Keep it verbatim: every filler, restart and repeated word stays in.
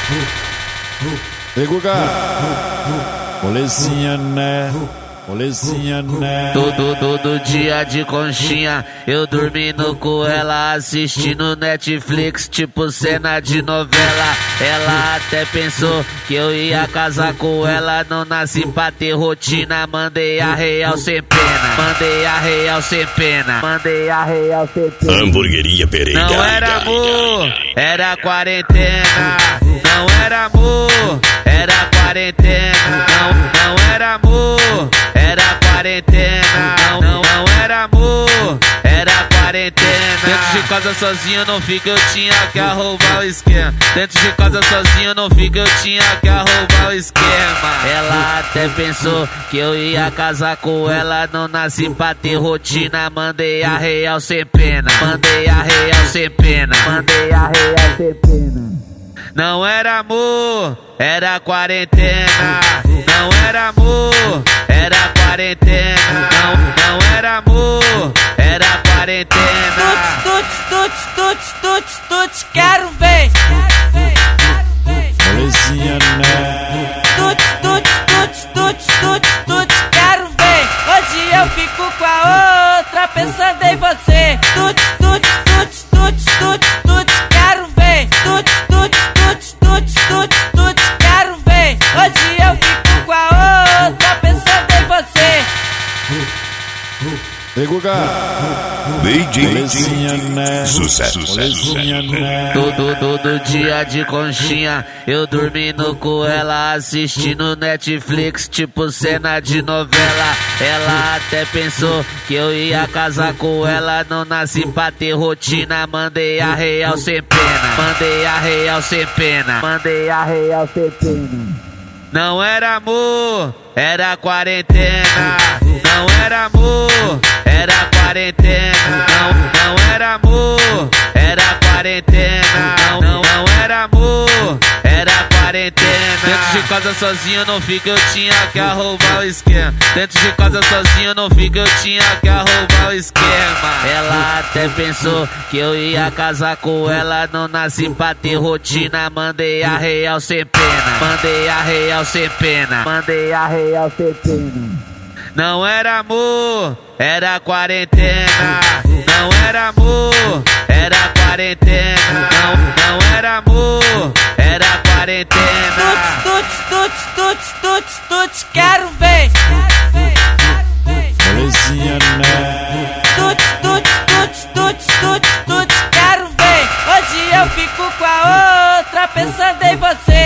Ei, Guga, molezinha, né? Molezinha, né? Todo, todo dia de conchinha, eu dormindo com ela, assistindo Netflix, tipo cena de novela. Ela até pensou que eu ia casar com ela, não nasci pra ter rotina. Mandei a real sem pena, mandei a real sem pena, mandei a real sem pena. Hamburgueria Pereira. Não era amor, era quarentena. Não era amor, era quarentena. Não, não era amor, era quarentena. Não, não, não era amor, era quarentena. Dentro de casa sozinho não fica, eu tinha que arrombar o esquema. Dentro de casa sozinho não fica, eu tinha que arrombar o esquema. Ela até pensou que eu ia casar com ela, não nasci pra ter rotina. Mandei a real sem pena, mandei a real sem pena, mandei a real sem pena. Não era amor, era quarentena. Não era amor, era quarentena. Não, não era amor, era quarentena. Tuts, tuts, tuts, tuts, tuts, quero ver. Molezinha, né? Tuts, tuts, tuts, tuts, tuts, tuts, quero ver. Hoje eu fico com a outra pensando em você. Tuts, tuts, tuts, tuts, tuts, tuts, quero ver. Tuts, tuts, tuts, tuts, tuts, tuts, quero ver. Hoje eu fico com a outra pensando em você. Ei, Guga, molezinha, né? Sucesso, Molezinha, né? Todo, todo dia de conchinha, eu dormindo com ela, assistindo Netflix, tipo cena de novela. Ela até pensou que eu ia casar com ela, não nasci pra ter rotina. Mandei a real sem pena, mandei a real sem pena, mandei a real sem pena. Não era amor, era quarentena. Não era amor, era quarentena. Não, não era amor, era quarentena. Não, não, não era amor, era quarentena. Dentro de casa sozinho não fica, eu tinha que arrombar o esquema. Dentro de casa sozinho não fica, eu tinha que arrombar o esquema. Ela até pensou que eu ia casar com ela, não nasci pra ter rotina. Mandei a real sem pena, mandei a real sem pena, mandei a real sem pena. Não era amor, era quarentena. Não era amor, era quarentena. Não, não era amor, era quarentena. Tuts, tuts, tuts, tuts, tuts, quero ver. Molezinha, né? Tuts, tuts, tuts, tuts, tuts, tuts, quero ver. Hoje eu fico com a outra pensando em você.